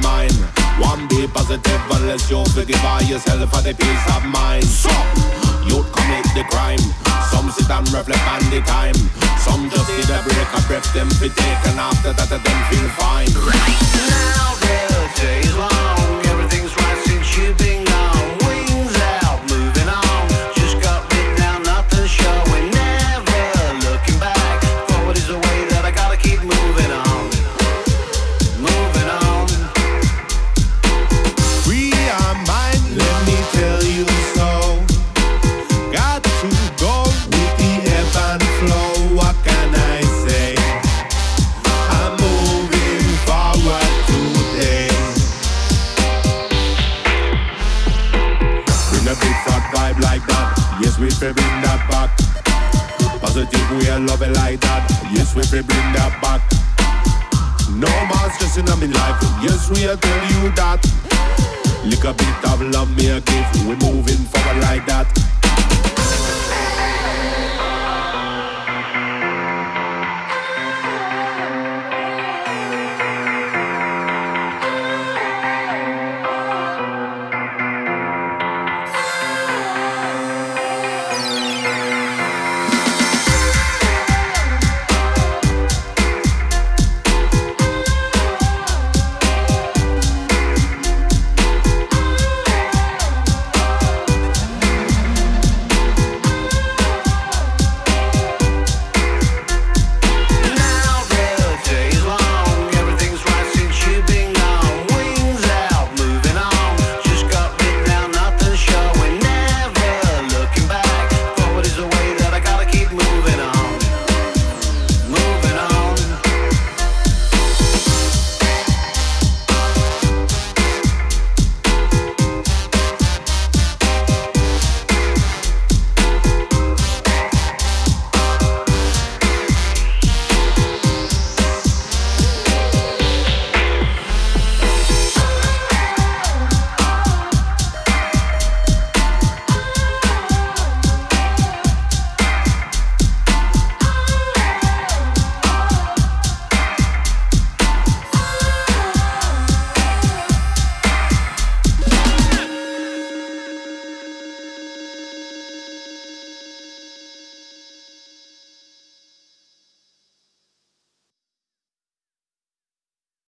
mind. One be positive unless you forgive yourself for the peace of mind. So, you'd commit the crime. Some sit and reflect on the time. Some just need a break, a breath, them be taken after that, them feel fine. Right now the day's long, everything's right since you've been gone. Wings out, moving on, just got written down, nothing showing. Never looking back, forward is the way that I gotta keep moving on. Moving on. Free our mind, let me tell you so. Got to go with the ebb and flow, what can I say? I'm moving forward today. Bring a big fat vibe like that, yes we fi bring that back. Positive way of love it like that, yes we fi bring that back. No more stressing on me life, yes we will tell you that. Lick a bit of love me a gift, we moving forward like that.